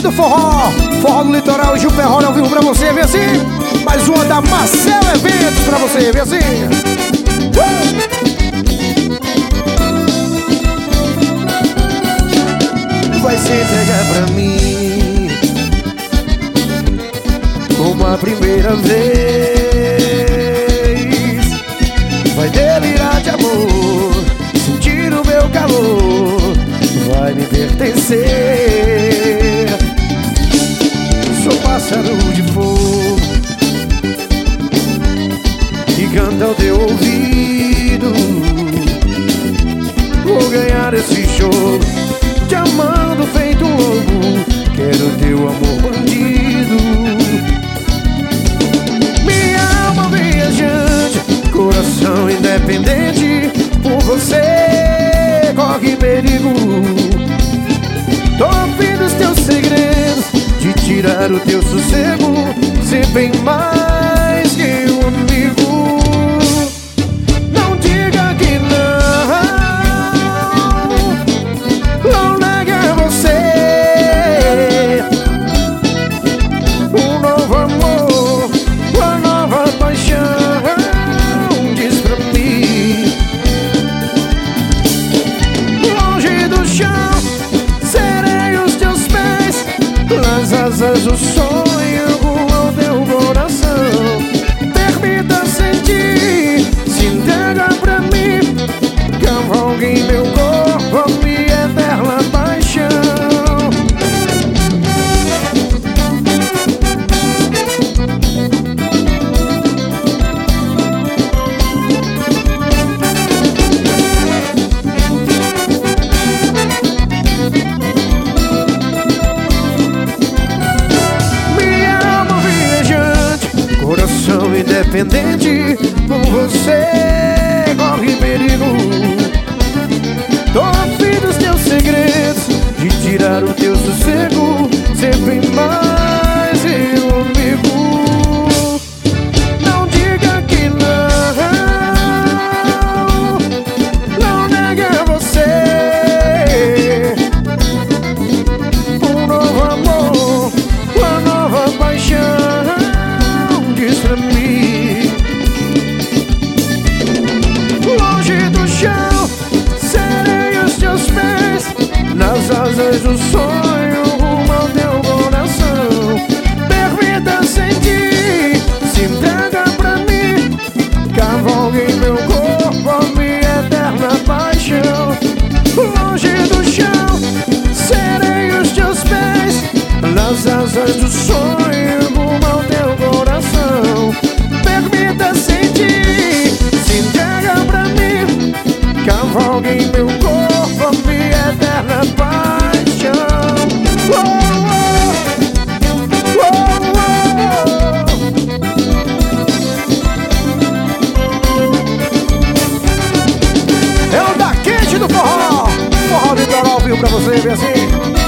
quente do forró, forró do litoral, Gil Ferrol ao vivo pra você, vê assim. Mais uma da Marcel Eventos pra você, vê assim. Vai se entregar pra mim como a primeira vez. Vai delirar de amor, sentir o meu calor, vai me pertencer. Sou pássaro de fogo que canta ao teu ouvido. Vou ganhar esse jogo, te amando feito um lobo. Quero teu amor bandido. Minha alma viajante, coração independente, por você corre perigo. Tô ouvindo os teus segredos, de tirar o teu sossego. Ser bem mais que um amigo. Não diga que não nega você. Um novo amor, uma nova paixão, diz pra mim. Longe do chão, serei os teus pés, nas asas do sonho, rumo ao teu coração. Permita sentir, se entrega pra mim, cavalgue em meu corpo, minha eterna paixão. Independente, por você corre perigo. Tô ouvindo os teus segredos, de tirar o teu sossego. Sempre mais eu amigo. Não diga que não nega você. Um novo amor, uma nova paixão, diz pra mim. Serei os teus pés, nas asas do sonho, rumo ao teu coração. Permita sentir, se entrega pra mim, cavalgue em meu corpo, a minha eterna paixão. Longe do chão, serei os teus pés, nas asas do sonho, rumo ao teu coração. Permita sentir, se entrega pra mim, cavalgue em meu corpo, a minha eterna paixão. Oh, oh, oh, oh. É o da quente do forró, forró litoral, viu pra você, vê assim.